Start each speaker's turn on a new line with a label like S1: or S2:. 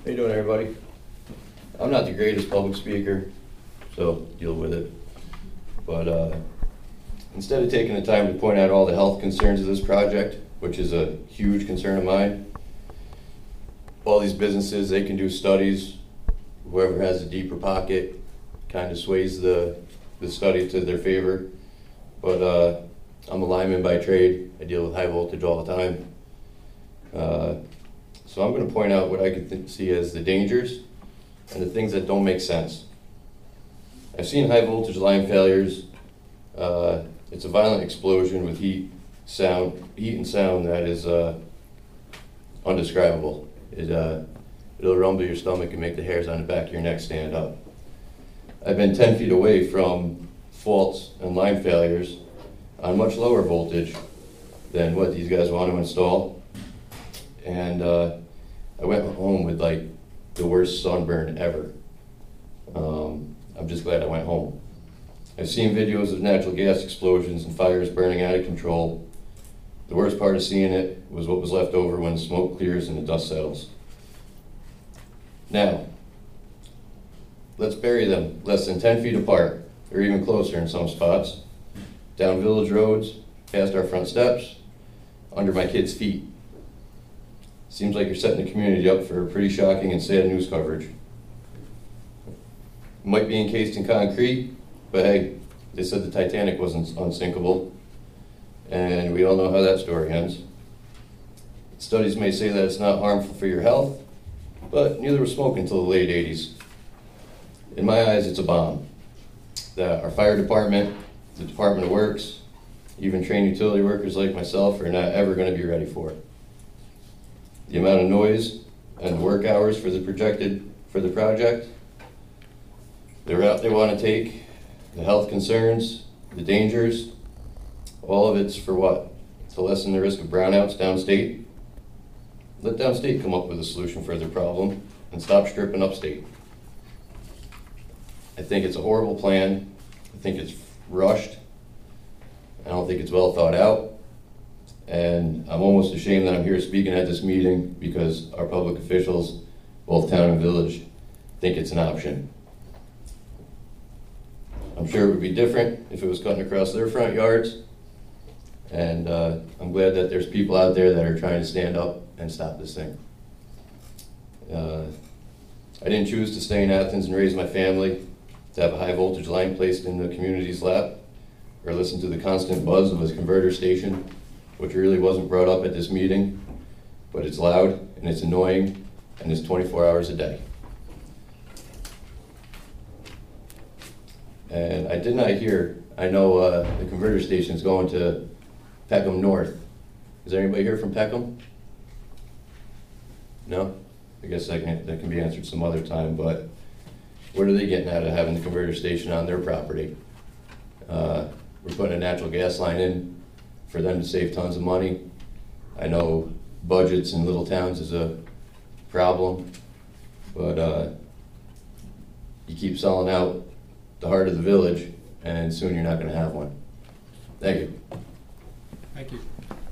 S1: How you doing, everybody? I'm not the greatest public speaker, so deal with it. But instead of taking the time to point out all the health concerns of this project, which is a huge concern of mine, all these businesses, they can do studies. Whoever has a deeper pocket kind of sways the study to their favor. But I'm a lineman by trade. I deal with high voltage all the time. So I'm going to point out what I can see as the dangers and the things that don't make sense. I've seen high voltage line failures. It's a violent explosion with heat and sound that is undescribable. It'll rumble your stomach and make the hairs on the back of your neck stand up. I've been 10 feet away from faults and line failures on much lower voltage than what these guys want to install. And I went home with like the worst sunburn ever. I'm just glad I went home. I've seen videos of natural gas explosions and fires burning out of control. The worst part of seeing it was what was left over when the smoke clears and the dust settles. Now, let's bury them less than 10 feet apart, or even closer in some spots, down village roads, past our front steps, under my kids' feet. Seems like you're setting the community up for pretty shocking and sad news coverage. It might be encased in concrete, but hey, they said the Titanic wasn't unsinkable, and we all know how that story ends. Studies may say that it's not harmful for your health, but neither was smoke until the late 80s. In my eyes, it's a bomb that our fire department, the Department of Works, even trained utility workers like myself are not ever going to be ready for. The amount of noise and the work hours for the project, the route they want to take, the health concerns, the dangers, all of it's for what? To lessen the risk of brownouts downstate? Let downstate come up with a solution for their problem and stop stripping upstate. I think it's a horrible plan. I think it's rushed. I don't think it's well thought out. And I'm almost ashamed that I'm here speaking at this meeting because our public officials, both town and village, think it's an option. I'm sure it would be different if it was cutting across their front yards. And I'm glad that there's people out there that are trying to stand up and stop this thing. I didn't choose to stay in Athens and raise my family, to have a high voltage line placed in the community's lap, or listen to the constant buzz of a converter station, which really wasn't brought up at this meeting, but it's loud and it's annoying and it's 24 hours a day. And I did not hear, I know the converter station is going to Peckham North. Is there anybody here from Peckham? No? I guess that can be answered some other time, but what are they getting out of having the converter station on their property? We're putting a natural gas line in for them to save tons of money. I know budgets in little towns is a problem, but you keep selling out the heart of the village, and soon you're not going to have one. Thank you.
S2: Thank you.